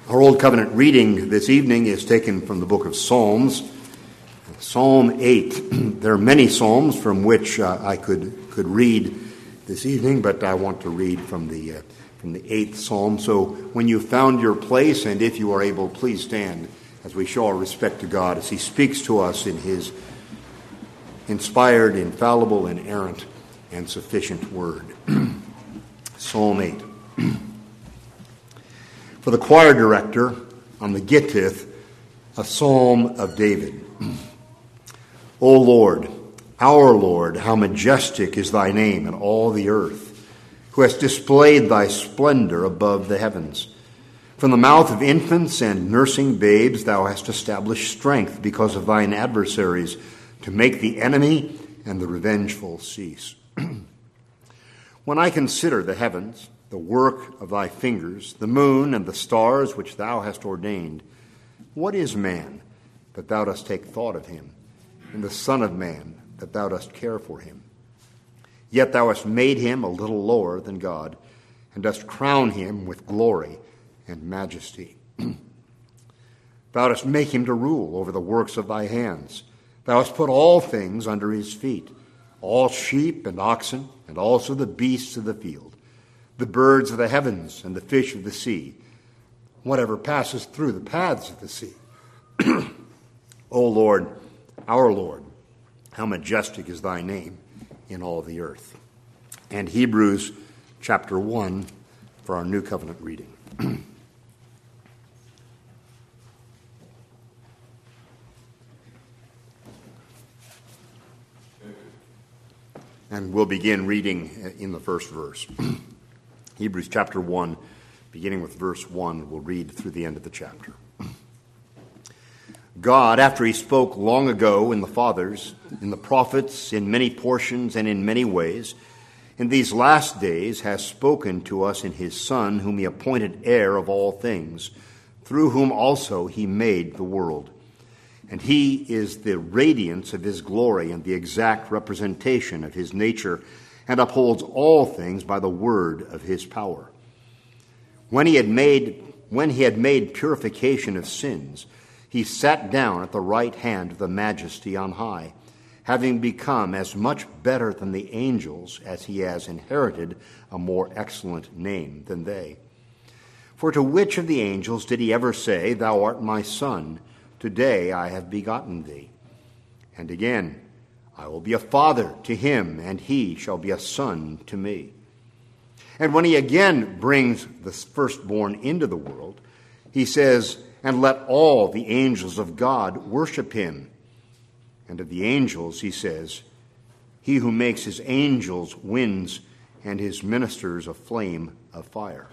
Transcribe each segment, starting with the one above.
Our Old Covenant reading this evening is taken from the book of Psalms, Psalm 8. There are many psalms from which I could read this evening, but I want to read from the 8th psalm. So when you found your place, and if you are able, please stand as we show our respect to God as he speaks to us in his inspired, infallible, inerrant, and sufficient word. Psalm 8. For the choir director on the Gittith, a psalm of David. O Lord, our Lord, how majestic is thy name in all the earth, who hast displayed thy splendor above the heavens. From the mouth of infants and nursing babes thou hast established strength because of thine adversaries, to make the enemy and the revengeful cease. When I consider the heavens, the work of thy fingers, the moon and the stars which thou hast ordained, what is man, that thou dost take thought of him, and the son of man, that thou dost care for him? Yet thou hast made him a little lower than God, and dost crown him with glory and majesty. Thou dost make him to rule over the works of thy hands. Thou hast put all things under his feet, all sheep and oxen, and also the beasts of the field, the birds of the heavens and the fish of the sea, whatever passes through the paths of the sea. O Lord, our Lord, how majestic is thy name in all the earth. And Hebrews chapter 1 for our New Covenant reading. And we'll begin reading in the first verse. Hebrews chapter 1, beginning with verse 1, we'll read through the end of the chapter. God, after he spoke long ago in the fathers, in the prophets, in many portions and in many ways, in these last days has spoken to us in his Son, whom he appointed heir of all things, through whom also he made the world. And he is the radiance of his glory and the exact representation of his nature, and upholds all things by the word of his power. When he had made purification of sins, he sat down at the right hand of the Majesty on high, having become as much better than the angels as he has inherited a more excellent name than they. For to which of the angels did he ever say, Thou art my son, today I have begotten thee? And again, I will be a father to him, and he shall be a son to me. And when he again brings the firstborn into the world, he says, And let all the angels of God worship him. And of the angels, he says, He who makes his angels winds, and his ministers a flame of fire.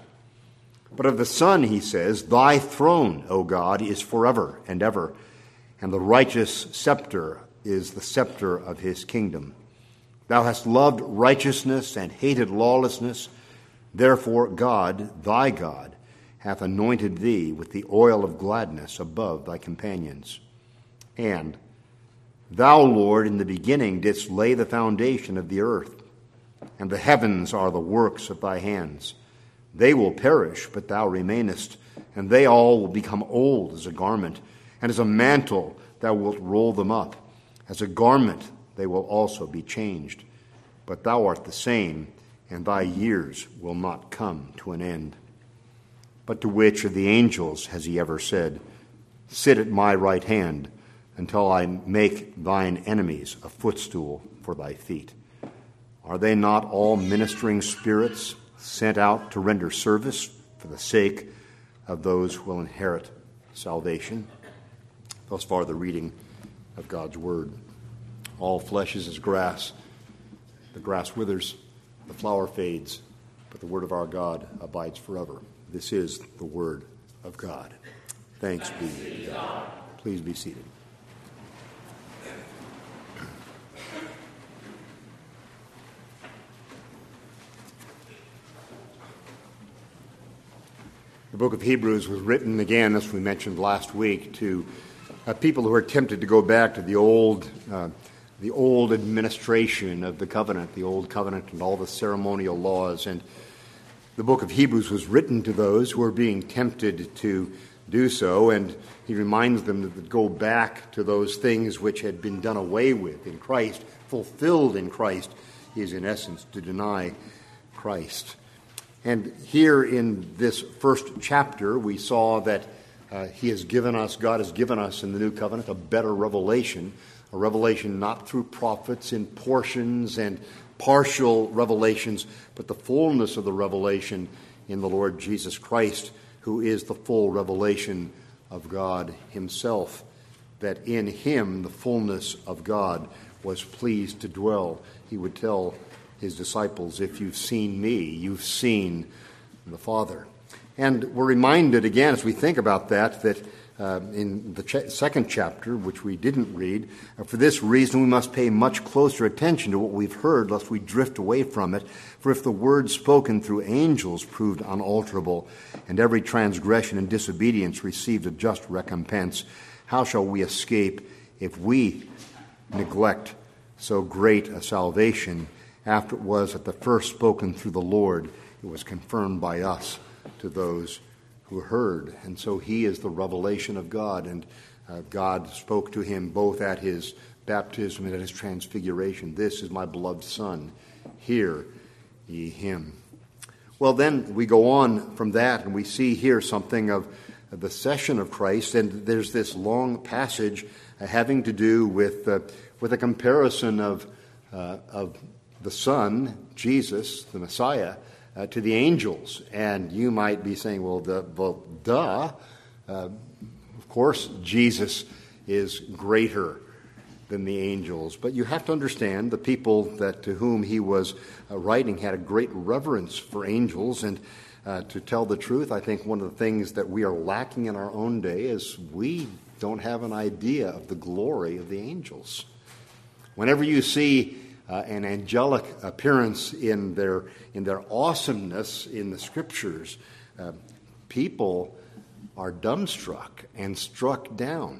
But of the Son, he says, Thy throne, O God, is forever and ever, and the righteous scepter is the scepter of his kingdom. Thou hast loved righteousness and hated lawlessness. Therefore God, thy God, hath anointed thee with the oil of gladness above thy companions. And thou, Lord, in the beginning didst lay the foundation of the earth, and the heavens are the works of thy hands. They will perish, but thou remainest, and they all will become old as a garment, and as a mantle thou wilt roll them up. As a garment they will also be changed. But thou art the same, and thy years will not come to an end. But to which of the angels has he ever said, Sit at my right hand, until I make thine enemies a footstool for thy feet? Are they not all ministering spirits sent out to render service for the sake of those who will inherit salvation? Thus far the reading of God's word. All flesh is as grass. The grass withers, the flower fades, but the word of our God abides forever. This is the word of God. Thanks be to God. Please be seated. The book of Hebrews was written, again, as we mentioned last week, to people who are tempted to go back to the old administration of the covenant, the old covenant and all the ceremonial laws. And The book of Hebrews was written to those who were being tempted to do so, and he reminds them to go back to those things which had been done away with in Christ, fulfilled in Christ, is in essence to deny Christ. And here in this first chapter, we saw that God has given us in the new covenant a better revelation, a revelation not through prophets in portions and partial revelations, but the fullness of the revelation in the Lord Jesus Christ, who is the full revelation of God himself, that in him the fullness of God was pleased to dwell. He would tell his disciples, if you've seen me, you've seen the Father. And we're reminded again as we think about that in the second chapter, which we didn't read, for this reason we must pay much closer attention to what we've heard, lest we drift away from it. For if the word spoken through angels proved unalterable, and every transgression and disobedience received a just recompense, how shall we escape if we neglect so great a salvation, after it was at the first spoken through the Lord, it was confirmed by us to those who heard. And so he is the revelation of God, and God spoke to him both at his baptism and at his transfiguration. This is my beloved Son, hear ye him. Well, then we go on from that, and we see here something of the session of Christ, and there's this long passage having to do with a comparison of the Son, Jesus, the Messiah, to the angels. And you might be saying, of course Jesus is greater than the angels. But you have to understand the people to whom he was writing had a great reverence for angels. And to tell the truth, I think one of the things that we are lacking in our own day is we don't have an idea of the glory of the angels. Whenever you see an angelic appearance in their awesomeness in the Scriptures, people are dumbstruck and struck down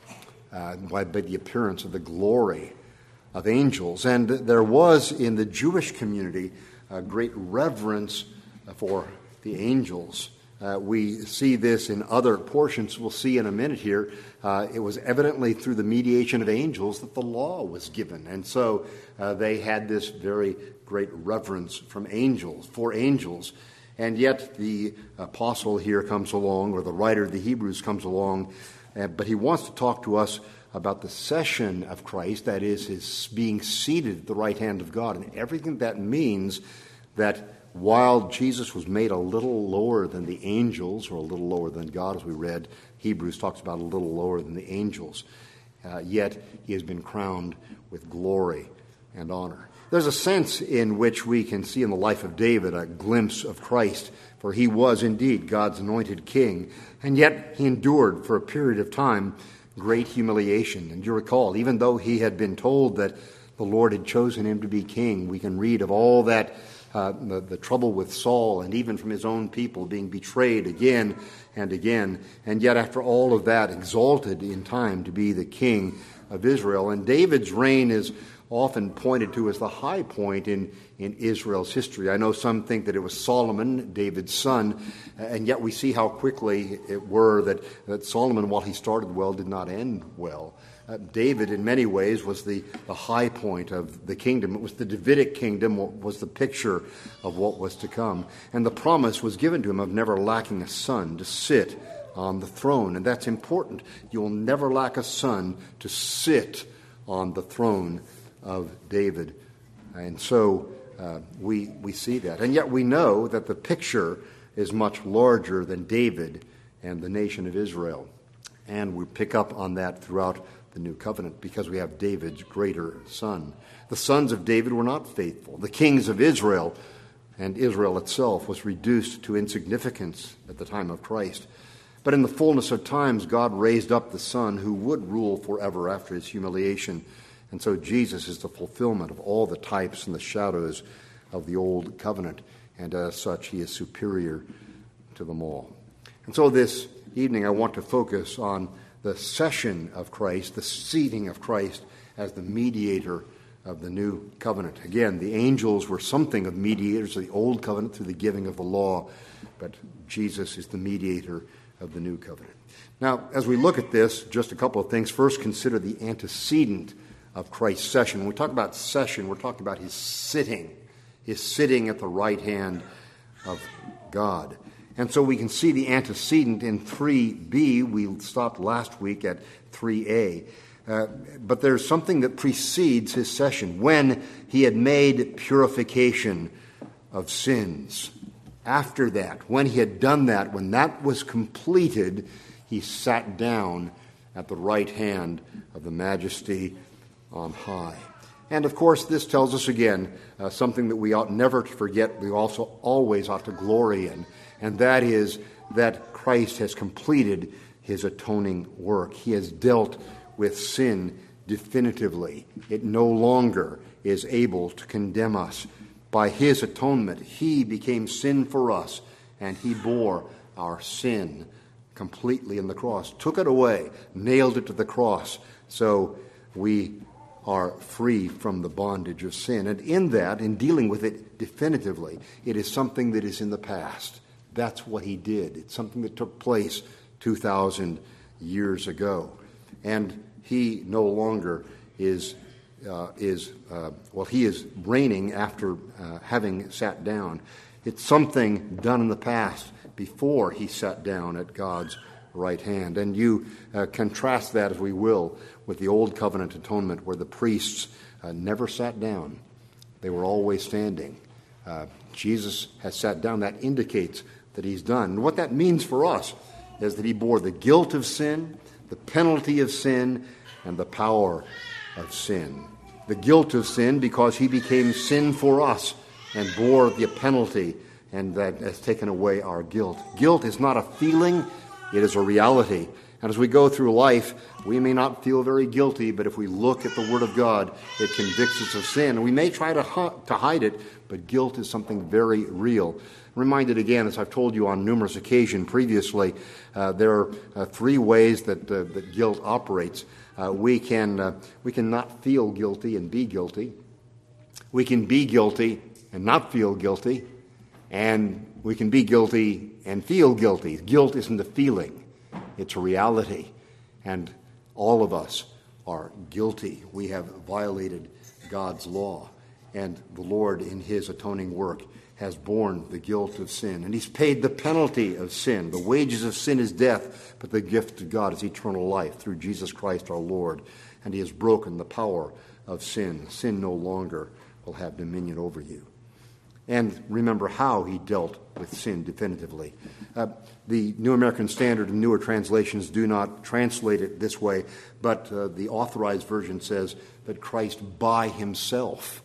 by the appearance of the glory of angels. And there was in the Jewish community a great reverence for the angels. We see this in other portions we'll see in a minute here. It was evidently through the mediation of angels that the law was given. And so they had this very great reverence for angels. And yet the apostle here comes along, or the writer of the Hebrews comes along, but he wants to talk to us about the session of Christ, that is, his being seated at the right hand of God, and everything that means, that while Jesus was made a little lower than the angels, or a little lower than God, as we read, Hebrews talks about a little lower than the angels, yet he has been crowned with glory and honor. There's a sense in which we can see in the life of David a glimpse of Christ, for he was indeed God's anointed king, and yet he endured for a period of time great humiliation. And you recall, even though he had been told that the Lord had chosen him to be king, we can read of all that the trouble with Saul, and even from his own people, being betrayed again and again, and yet after all of that, exalted in time to be the king of Israel. And David's reign is often pointed to as the high point in Israel's history. I know some think that it was Solomon, David's son, and yet we see how quickly it were that Solomon, while he started well, did not end well. David, in many ways, was the high point of the kingdom. It was the Davidic kingdom, was the picture of what was to come. And the promise was given to him of never lacking a son to sit on the throne. And that's important. You will never lack a son to sit on the throne of David. And so we see that. And yet we know that the picture is much larger than David and the nation of Israel. And we pick up on that throughout the New Covenant, because we have David's greater son. The sons of David were not faithful. The kings of Israel, and Israel itself, was reduced to insignificance at the time of Christ. But in the fullness of times, God raised up the Son who would rule forever after his humiliation. And so Jesus is the fulfillment of all the types and the shadows of the old covenant. And as such, he is superior to them all. And so this evening, I want to focus on the session of Christ, the seating of Christ as the mediator of the new covenant. Again, the angels were something of mediators of the old covenant through the giving of the law, but Jesus is the mediator of the new covenant. Now, as we look at this, just a couple of things. First, consider the antecedent of Christ's session. When we talk about session, we're talking about his sitting at the right hand of God. And so we can see the antecedent in 3b. We stopped last week at 3a. But there's something that precedes his session, when he had made purification of sins. After that, when he had done that, when that was completed, he sat down at the right hand of the Majesty on high. And of course, this tells us again something that we ought never to forget, we also always ought to glory in, and that is that Christ has completed his atoning work. He has dealt with sin definitively. It no longer is able to condemn us. By his atonement, he became sin for us, and he bore our sin completely on the cross, took it away, nailed it to the cross, so we are free from the bondage of sin. And in that, in dealing with it definitively, it is something that is in the past. That's what he did. It's something that took place 2,000 years ago. And he no longer he is reigning after having sat down. It's something done in the past before he sat down at God's right hand. And you contrast that, as we will, with the Old Covenant atonement, where the priests never sat down. They were always standing. Jesus has sat down. That indicates that he's done. And what that means for us is that he bore the guilt of sin, the penalty of sin, and the power of sin. The guilt of sin because he became sin for us and bore the penalty, and that has taken away our guilt. Guilt is not a feeling, it is a reality. And as we go through life, we may not feel very guilty, but if we look at the Word of God, it convicts us of sin. And we may try to hide it, but guilt is something very real. I'm reminded again, as I've told you on numerous occasions previously, there are three ways that guilt operates. We can not feel guilty and be guilty. We can be guilty and not feel guilty. And we can be guilty and feel guilty. Guilt isn't a feeling. It's a reality. And all of us are guilty. We have violated God's law. And the Lord, in his atoning work, has borne the guilt of sin. And he's paid the penalty of sin. The wages of sin is death, but the gift of God is eternal life through Jesus Christ our Lord. And he has broken the power of sin. Sin no longer will have dominion over you. And remember how he dealt with sin definitively. The New American Standard and newer translations do not translate it this way, but the Authorized Version says that Christ by himself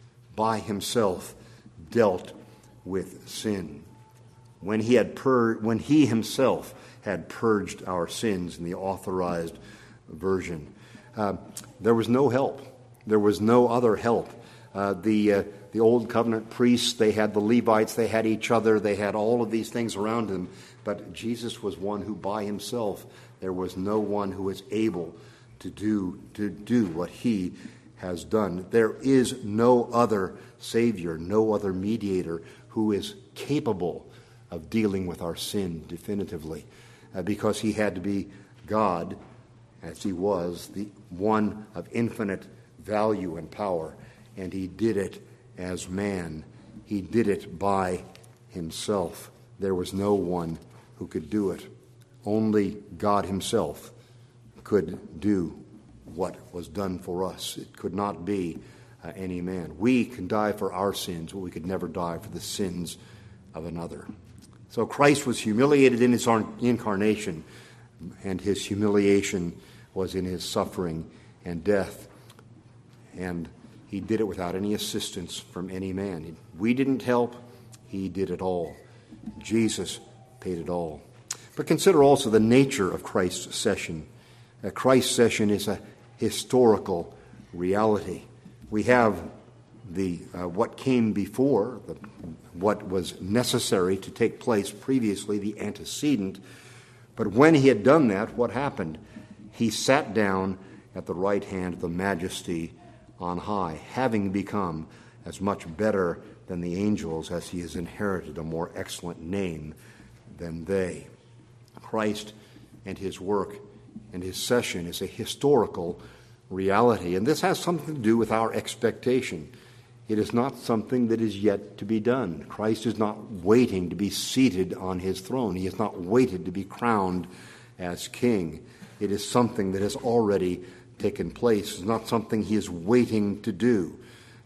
dealt with sin. When he himself had purged our sins, in the Authorized Version. There was no help. There was no other help. The Old Covenant priests, they had the Levites, they had each other, they had all of these things around them. But Jesus was one who by himself, there was no one who was able to do what he has done. There is no other Savior, no other mediator who is capable of dealing with our sin definitively, because he had to be God, as he was, the one of infinite value and power, and he did it as man. He did it by himself. There was no one who could do it. Only God himself could do what was done for us. It could not be any man. We can die for our sins, but we could never die for the sins of another. So Christ was humiliated in his incarnation, and his humiliation was in his suffering and death. And he did it without any assistance from any man. We didn't help. He did it all. Jesus paid it all. But consider also the nature of Christ's session. Christ's session is a historical reality. We have the what came before, what was necessary to take place previously, the antecedent. But when he had done that, what happened? He sat down at the right hand of the Majesty on high, having become as much better than the angels as he has inherited a more excellent name than they. Christ and his work and his session is a historical reality, and this has something to do with our expectation. It is not something that is yet to be done. Christ is not waiting to be seated on his throne. He has not waited to be crowned as king. It is something that has already taken place. It's not something he is waiting to do.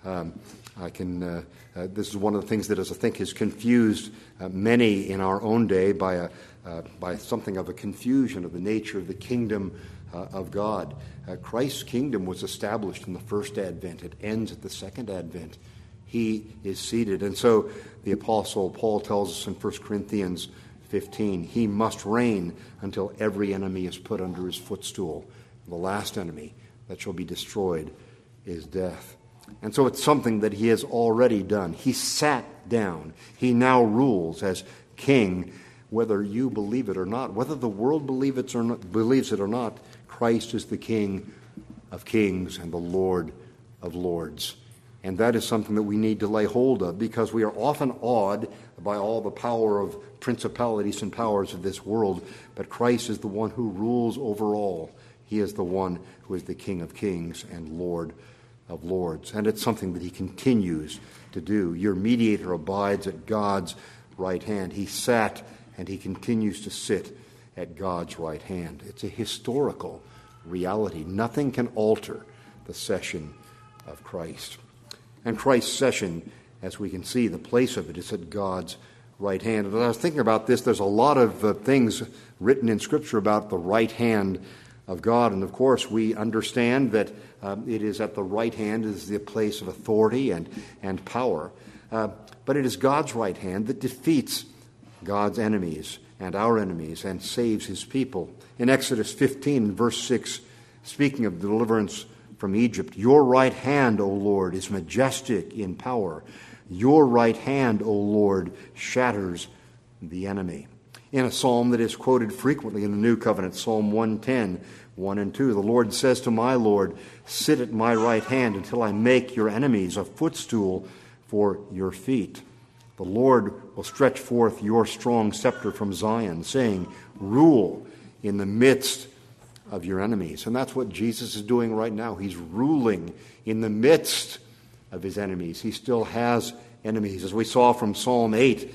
This is one of the things that I think has confused many in our own day by something of a confusion of the nature of the kingdom of God. Christ's kingdom was established in the first advent. It ends at the second advent. He is seated. And so the Apostle Paul tells us in 1 Corinthians 15, he must reign until every enemy is put under his footstool. The last enemy that shall be destroyed is death. And so it's something that he has already done. He sat down. He now rules as king, whether you believe it or not. Whether the world believes it or not, Christ is the King of kings and the Lord of lords. And that is something that we need to lay hold of, because we are often awed by all the power of principalities and powers of this world. But Christ is the one who rules over all. He is the one who is the King of kings and Lord of lords. And it's something that he continues to do. Your mediator abides at God's right hand. He sat and he continues to sit at God's right hand. It's a historical reality. Nothing can alter the session of Christ. And Christ's session, as we can see, the place of it is at God's right hand. And as I was thinking about this, there's a lot of things written in Scripture about the right hand of God. And of course, we understand that it is at the right hand is the place of authority and power. But it is God's right hand that defeats God's enemies and our enemies and saves his people. In Exodus 15, verse 6, speaking of deliverance from Egypt, your right hand, O Lord, is majestic in power. Your right hand, O Lord, shatters the enemy. In a psalm that is quoted frequently in the New Covenant, Psalm 110, 1 and 2, the Lord says to my Lord, sit at my right hand until I make your enemies a footstool for your feet. The Lord will stretch forth your strong scepter from Zion, saying, rule in the midst of your enemies. And that's what Jesus is doing right now. He's ruling in the midst of his enemies. He still has enemies. As we saw from Psalm 8,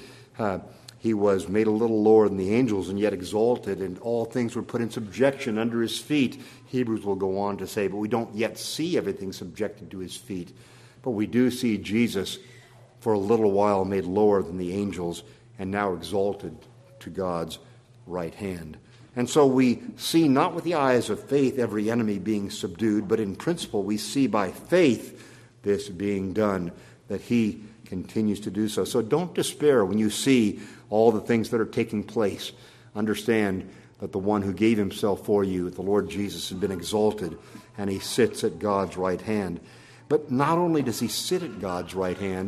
he was made a little lower than the angels and yet exalted, and all things were put in subjection under his feet. Hebrews will go on to say, but we don't yet see everything subjected to his feet. But we do see Jesus for a little while made lower than the angels and now exalted to God's right hand. And so we see not with the eyes of faith every enemy being subdued, but in principle we see by faith this being done, that he continues to do so. So don't despair when you see all the things that are taking place. Understand that the one who gave himself for you, the Lord Jesus, has been exalted, and he sits at God's right hand. But not only does he sit at God's right hand,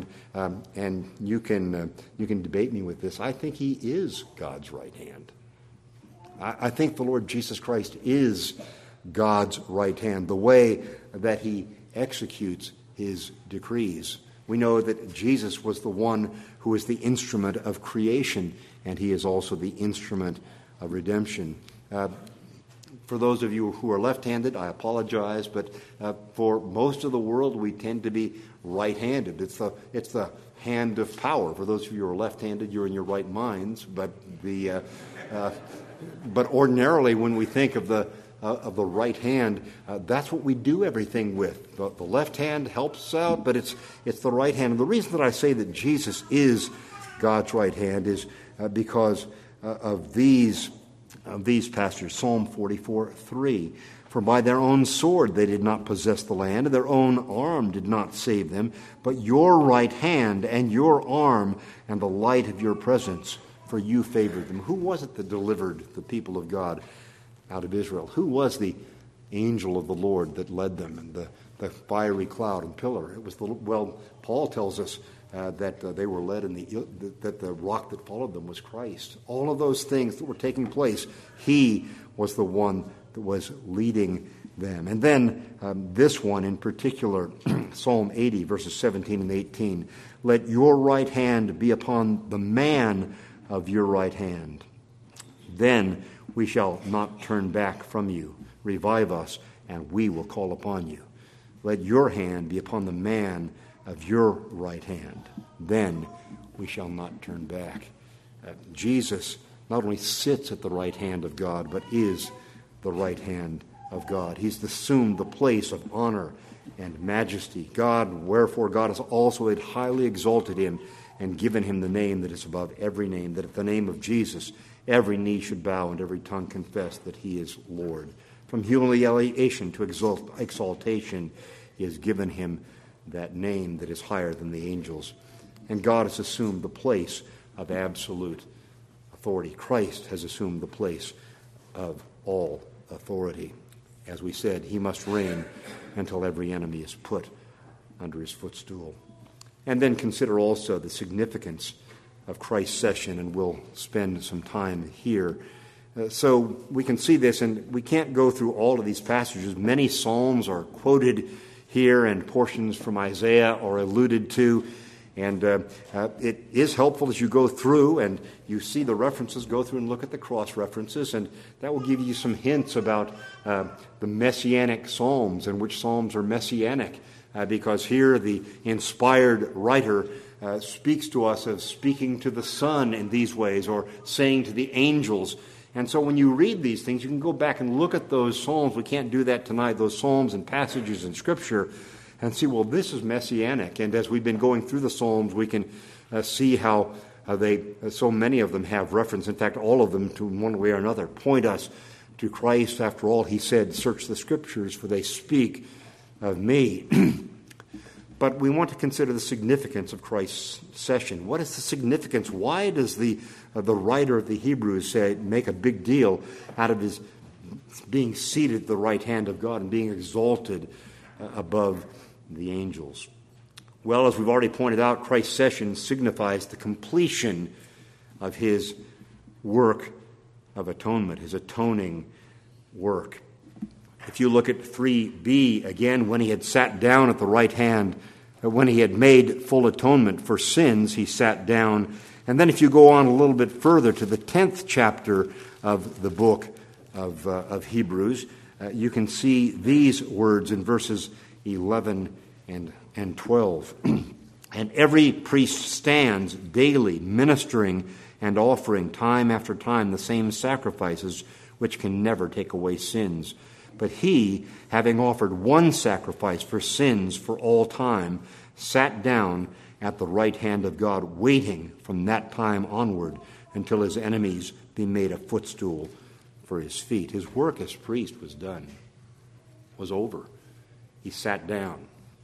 and you can debate me with this, I think he is God's right hand. I think the Lord Jesus Christ is God's right hand, the way that he executes his decrees. We know that Jesus was the one who is the instrument of creation, and he is also the instrument of redemption. For those of you who are left-handed, I apologize, but for most of the world, we tend to be right-handed. It's the hand of power. For those of you who are left-handed, you're in your right minds, but ordinarily, when we think of the right hand, that's what we do everything with. The left hand helps us out, but it's the right hand. And the reason that I say that Jesus is God's right hand is because of these passages. Psalm 44:3. For by their own sword they did not possess the land, and their own arm did not save them, but your right hand and your arm and the light of your presence, for you favored them. Who was it that delivered the people of God out of Israel? Who was the angel of the Lord that led them, and the fiery cloud and pillar? It was Paul tells us that they were led that the rock that followed them was Christ. All of those things that were taking place, he was the one that was leading them. And then this one in particular, Psalm 80, verses 17 and 18. Let your right hand be upon the man of your right hand. Then we shall not turn back from you. Revive us, and we will call upon you. Let your hand be upon the man of your right hand. Then we shall not turn back. Jesus not only sits at the right hand of God, but is the right hand of God. He's assumed the place of honor and majesty. Wherefore God has also highly exalted him and given him the name that is above every name, that at the name of Jesus every knee should bow and every tongue confess that he is Lord. From humiliation to exaltation, he has given him that name that is higher than the angels. And God has assumed the place of absolute authority. Christ has assumed the place of all authority. As we said, he must reign until every enemy is put under his footstool. And then consider also the significance of Christ's session, and we'll spend some time here. So we can see this, and we can't go through all of these passages. Many psalms are quoted here, and portions from Isaiah are alluded to. And it is helpful as you go through and you see the references, go through and look at the cross references, and that will give you some hints about the messianic psalms and which psalms are messianic. Because here the inspired writer speaks to us as speaking to the Son in these ways, or saying to the angels. And so when you read these things, you can go back and look at those psalms. We can't do that tonight, those psalms and passages in Scripture, and see, well, this is messianic. And as we've been going through the Psalms, we can see how so many of them have reference. In fact, all of them, to one way or another, point us to Christ. After all, he said, search the Scriptures, for they speak of me. But we want to consider the significance of Christ's session. What is the significance? Why does the writer of the Hebrews make a big deal out of his being seated at the right hand of God and being exalted above the angels? Well, as we've already pointed out, Christ's session signifies the completion of his work of atonement, his atoning work. If you look at 3b, again, when he had sat down at the right hand, when he had made full atonement for sins, he sat down. And then if you go on a little bit further to the 10th chapter of the book of Hebrews, you can see these words in verses 11 and 12. And every priest stands daily ministering and offering time after time the same sacrifices which can never take away sins. But he, having offered one sacrifice for sins for all time, sat down at the right hand of God, waiting from that time onward until his enemies be made a footstool for his feet. His work as priest was done, was over. He sat down.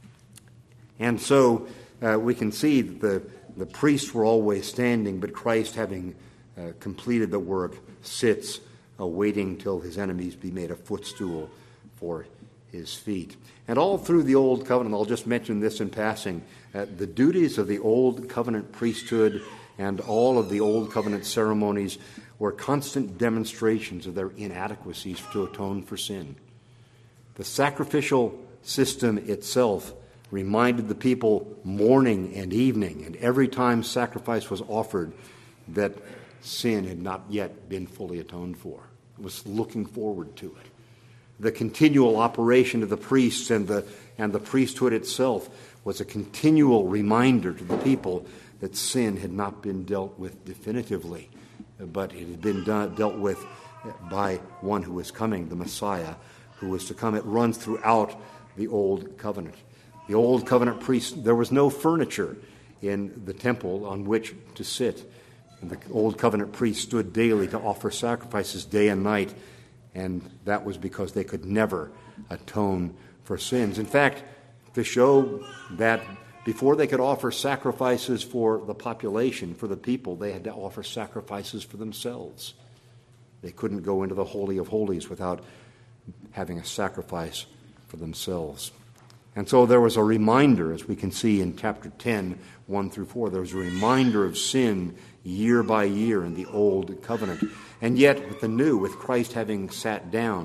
And so we can see that the priests were always standing, but Christ, having completed the work, sits waiting till his enemies be made a footstool for his feet. And all through the Old Covenant, I'll just mention this in passing, the duties of the Old Covenant priesthood and all of the Old Covenant ceremonies were constant demonstrations of their inadequacies to atone for sin. The sacrificial system itself reminded the people morning and evening, and every time sacrifice was offered, that sin had not yet been fully atoned for. It was looking forward to it. The continual operation of the priests and the priesthood itself was a continual reminder to the people that sin had not been dealt with definitively, but it had been dealt with by one who was coming, the Messiah, who was to come. It runs throughout the Old Covenant. The Old Covenant priests, there was no furniture in the temple on which to sit. And the Old Covenant priests stood daily to offer sacrifices day and night, and that was because they could never atone for sins. In fact, to show that before they could offer sacrifices for the population, for the people, they had to offer sacrifices for themselves. They couldn't go into the Holy of Holies without having a sacrifice for themselves. And so there was a reminder, as we can see in chapter 10, 1 through 4, there was a reminder of sin year by year in the Old Covenant. And yet, with the new, with Christ having sat down,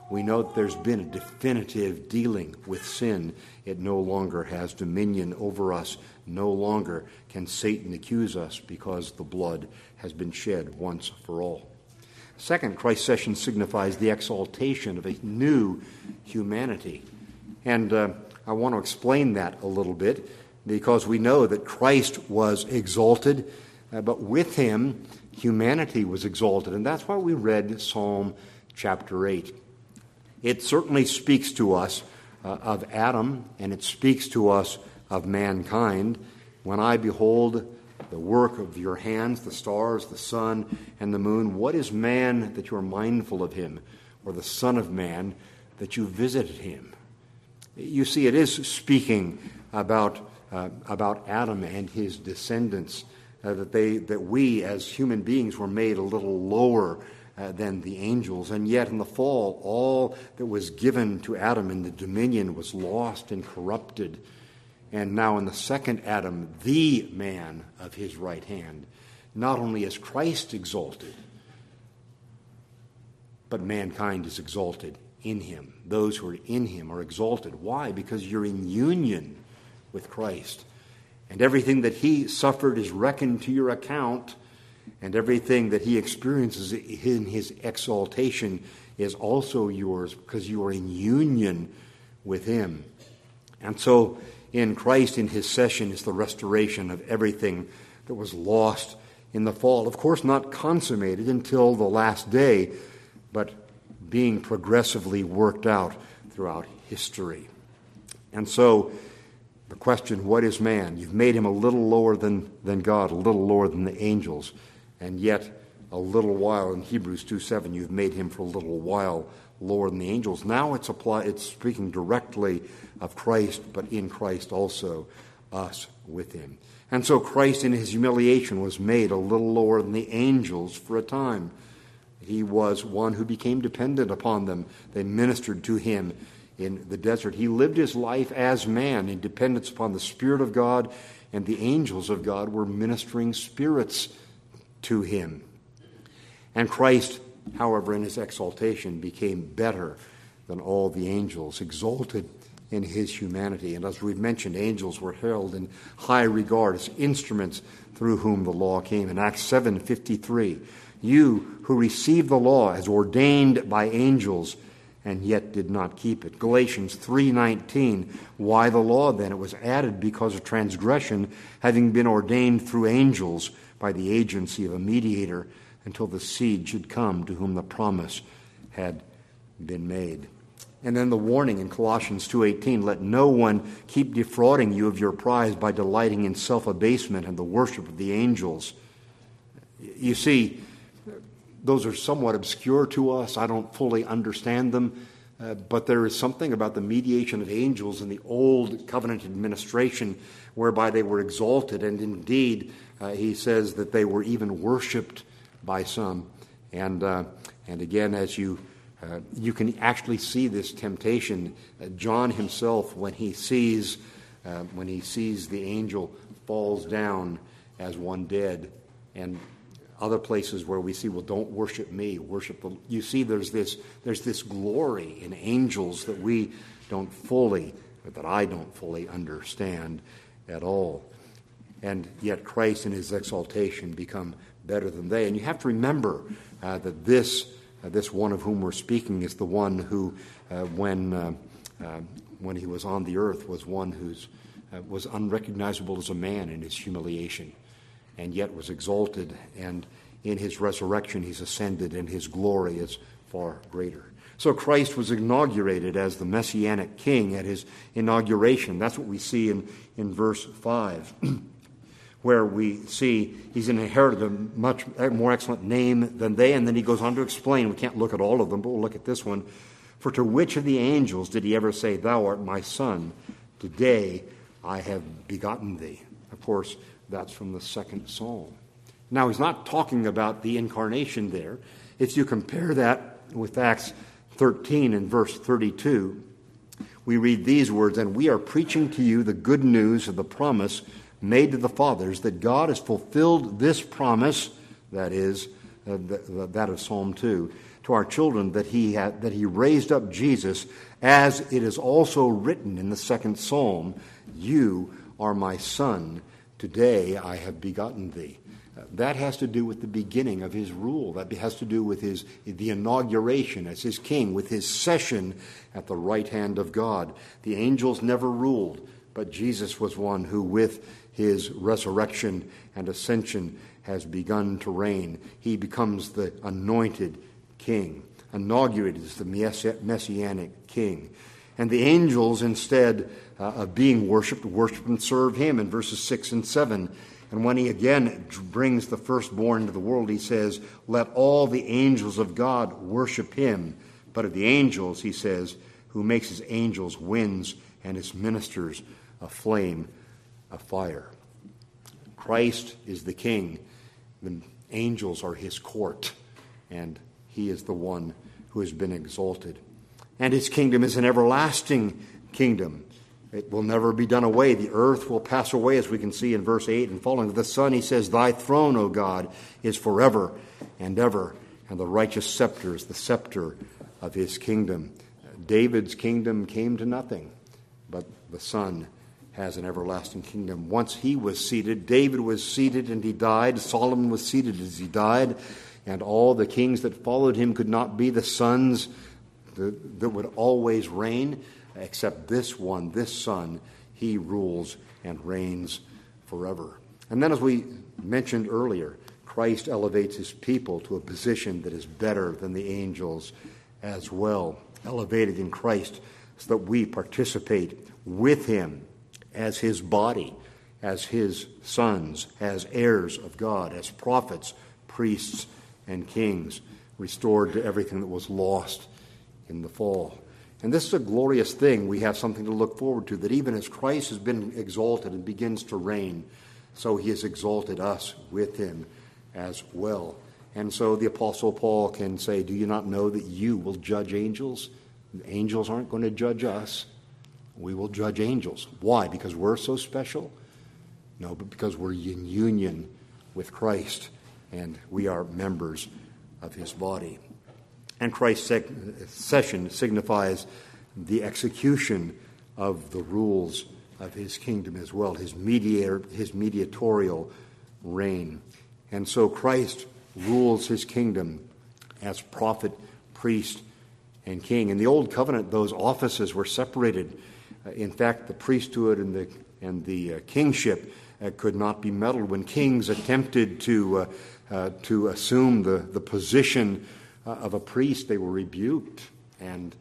We know that there's been a definitive dealing with sin. It no longer has dominion over us. No longer can Satan accuse us because the blood has been shed once for all. Second, Christ's session signifies the exaltation of a new humanity. And I want to explain that a little bit, because we know that Christ was exalted, but with him, humanity was exalted. And that's why we read Psalm chapter 8. It certainly speaks to us of Adam, and it speaks to us of mankind. When I behold the work of your hands, the stars, the sun, and the moon, what is man that you are mindful of him, or the Son of Man that you visited him? You see, it is speaking about Adam and his descendants, that we as human beings were made a little lower than the angels, and yet in the fall, all that was given to Adam in the dominion was lost and corrupted. And now in the second Adam, the man of his right hand, not only is Christ exalted, but mankind is exalted in him. Those who are in him are exalted. Why? Because you're in union with Christ. And everything that he suffered is reckoned to your account, and everything that he experiences in his exaltation is also yours because you are in union with him. And so in Christ, in his session, is the restoration of everything that was lost in the fall. Of course, not consummated until the last day, but being progressively worked out throughout history. And so the question, what is man? You've made him a little lower than God, a little lower than the angels, and yet a little while, in Hebrews 2:7, you've made him for a little while lower than the angels. Now it's speaking directly of Christ, but in Christ also us with him. And so Christ in his humiliation was made a little lower than the angels for a time. He was one who became dependent upon them. They ministered to him in the desert. He lived his life as man in dependence upon the Spirit of God, and the angels of God were ministering spirits to him. And Christ, however, in his exaltation became better than all the angels, exalted in his humanity. And as we've mentioned, angels were held in high regard as instruments through whom the law came. In Acts 7:53, you who received the law as ordained by angels and yet did not keep it. Galatians 3:19, why the law then? It was added because of transgression, having been ordained through angels by the agency of a mediator, until the seed should come to whom the promise had been made. And then the warning in Colossians 2:18, let no one keep defrauding you of your prize by delighting in self-abasement and the worship of the angels. You see, those are somewhat obscure to us. I don't fully understand them, but there is something about the mediation of angels in the old covenant administration whereby they were exalted, and indeed he says that they were even worshipped by some. And again, as you can actually see this temptation. John himself, when he sees the angel, falls down as one dead. And other places where we see, well, don't worship me, worship the. You see, there's this glory in angels that we don't fully, or that I don't fully understand at all. And yet Christ in his exaltation become better than they. And you have to remember that this one of whom we're speaking is the one who, when he was on the earth, was one who's was unrecognizable as a man in his humiliation, and yet was exalted. And in his resurrection, he's ascended, and his glory is far greater. So Christ was inaugurated as the Messianic King at his inauguration. That's what we see in verse 5. Where we see he's inherited a much more excellent name than they, and then he goes on to explain, we can't look at all of them, but we'll look at this one. For to which of the angels did he ever say, thou art my son, today I have begotten thee? Of course, that's from the second Psalm. Now, he's not talking about the incarnation there. If you compare that with Acts 13 and verse 32, we read these words, and we are preaching to you the good news of the promise made to the fathers, that God has fulfilled this promise, that is, that of Psalm 2, to our children that he raised up Jesus, as it is also written in the second Psalm, "You are my son, today I have begotten thee." That has to do with the beginning of his rule. That has to do with the inauguration as his king, with his session at the right hand of God. The angels never ruled, but Jesus was one who, with his resurrection and ascension, has begun to reign. He becomes the anointed king, inaugurated as the messianic king. And the angels, instead of being worshipped, worship and serve him in verses 6 and 7. And when he again brings the firstborn into the world, he says, "Let all the angels of God worship him." But of the angels, he says, "Who makes his angels winds and his ministers a flame of fire." Christ is the king. The angels are his court, and he is the one who has been exalted. And his kingdom is an everlasting kingdom. It will never be done away. The earth will pass away, as we can see in verse 8 and following. The Son, he says, "Thy throne, O God, is forever and ever, and the righteous scepter is the scepter of his kingdom." David's kingdom came to nothing, but the Son has an everlasting kingdom. Once he was seated, David was seated and he died. Solomon was seated as he died, and all the kings that followed him could not be the sons that would always reign, except this one, this Son. He rules and reigns forever. And then, as we mentioned earlier, Christ elevates his people to a position that is better than the angels as well. Elevated in Christ so that we participate with him as his body, as his sons, as heirs of God, as prophets, priests, and kings, restored to everything that was lost in the fall. And this is a glorious thing. We have something to look forward to, that even as Christ has been exalted and begins to reign, so he has exalted us with him as well. And so the Apostle Paul can say, "Do you not know that you will judge angels?" The angels aren't going to judge us. We will judge angels. Why? Because we're so special? No, but because we're in union with Christ, and we are members of his body. And Christ's session signifies the execution of the rules of his kingdom as well, his mediatorial reign. And so Christ rules his kingdom as prophet, priest, and king. In the Old Covenant, those offices were separated. In fact, the priesthood and the kingship could not be meddled. When kings attempted to assume the position of a priest, they were rebuked, and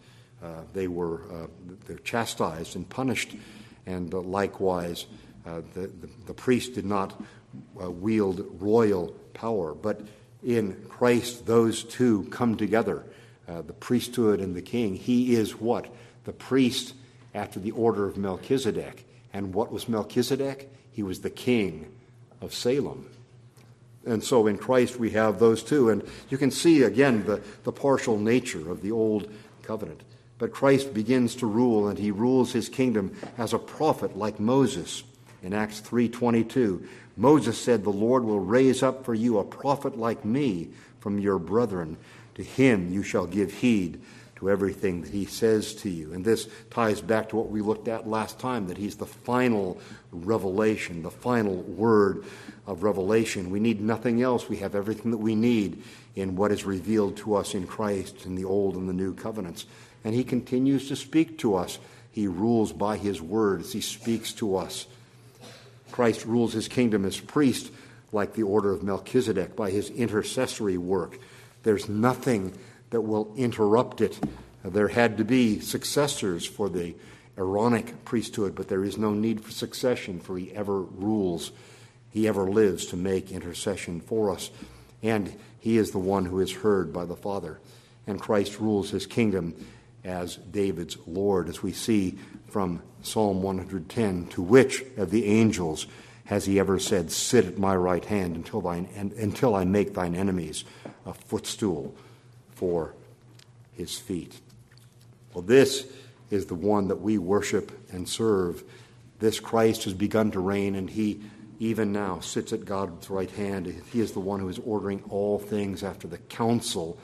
they're chastised and punished. And likewise, the priest did not wield royal power. But in Christ, those two come together, the priesthood and the king. He is what? The priest after the order of Melchizedek. And what was Melchizedek? He was the king of Salem. And so in Christ we have those two. And you can see, again, the partial nature of the Old Covenant. But Christ begins to rule, and he rules his kingdom as a prophet like Moses. In Acts 3:22, Moses said, "The Lord will raise up for you a prophet like me from your brethren. To him you shall give heed to everything that he says to you." And this ties back to what we looked at last time, that he's the final revelation, the final word of revelation. We need nothing else. We have everything that we need in what is revealed to us in Christ in the Old and the New Covenants. And he continues to speak to us. He rules by his word as he speaks to us. Christ rules his kingdom as priest, like the order of Melchizedek, by his intercessory work. There's nothing that will interrupt it. There had to be successors for the Aaronic priesthood, but there is no need for succession, for he ever rules. He ever lives to make intercession for us. And he is the one who is heard by the Father. And Christ rules his kingdom as David's Lord, as we see from Psalm 110, "To which of the angels has he ever said, 'Sit at my right hand until I make thine enemies a footstool for his feet?'" Well, this is the one that we worship and serve. This Christ has begun to reign, and he even now sits at God's right hand. He is the one who is ordering all things after the counsel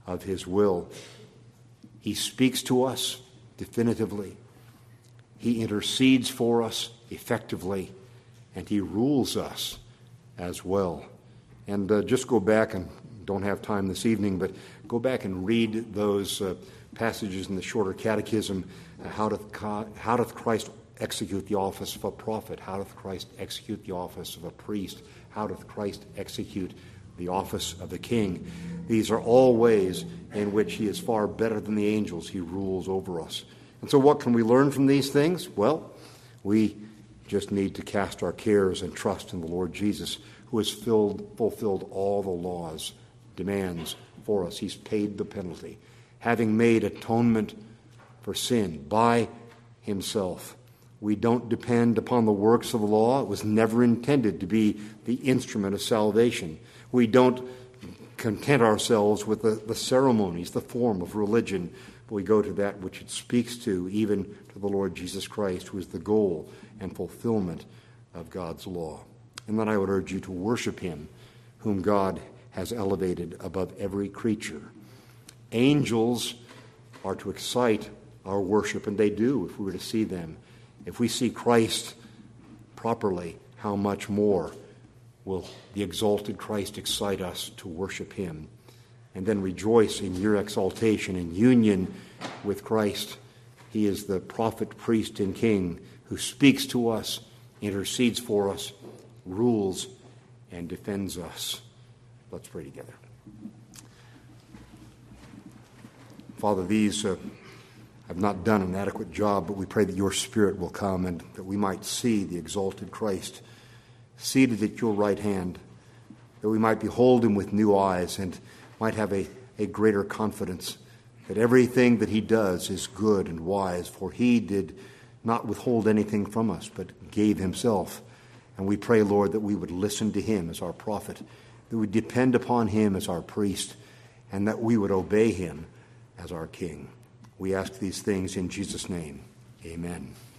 of his will. He speaks to us definitively. He intercedes for us effectively, and he rules us as well. And just go back, and don't have time this evening, but go back and read those passages in the Shorter Catechism. How doth Christ execute the office of a prophet? How doth Christ execute the office of a priest? How doth Christ execute the office of the king? These are all ways in which he is far better than the angels. He rules over us. And so what can we learn from these things? Well, we just need to cast our cares and trust in the Lord Jesus, who has fulfilled all the law's demands for us. He's paid the penalty, having made atonement for sin by himself. We don't depend upon the works of the law. It was never intended to be the instrument of salvation. We don't content ourselves with the ceremonies, the form of religion, but we go to that which it speaks to, even to the Lord Jesus Christ, who is the goal and fulfillment of God's law. And then I would urge you to worship him, whom God has elevated above every creature. Angels are to excite our worship, and they do if we were to see them. If we see Christ properly, how much more will the exalted Christ excite us to worship him? And then rejoice in your exaltation and union with Christ. He is the prophet, priest, and king who speaks to us, intercedes for us, rules, and defends us. Let's pray together. Father, these have not done an adequate job, but we pray that your Spirit will come and that we might see the exalted Christ seated at your right hand, that we might behold him with new eyes and might have a greater confidence that everything that he does is good and wise, for he did not withhold anything from us, but gave himself. And we pray, Lord, that we would listen to him as our prophet, that we would depend upon him as our priest, and that we would obey him as our king. We ask these things in Jesus' name. Amen.